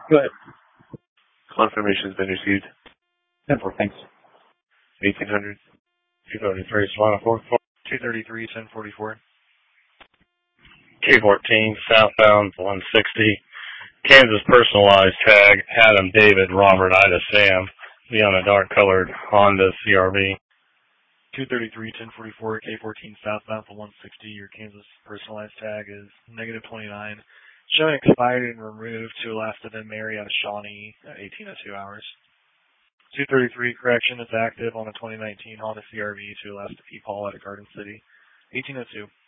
Go ahead. Confirmation has been received. 10-4, thanks. 1800. 233, Solana 4. 233, 1044. K14, southbound 160. Kansas personalized tag, Adam David Robert Ida Sam. Be on a dark colored Honda CRV. 233, 1044, K14 southbound for 160. Your Kansas personalized tag is -29. Showing expired and removed to last event Mary out of Shawnee at 1802 hours. 233, correction is active on a 2019 Honda CRV to last Paul out of Garden City. 1802.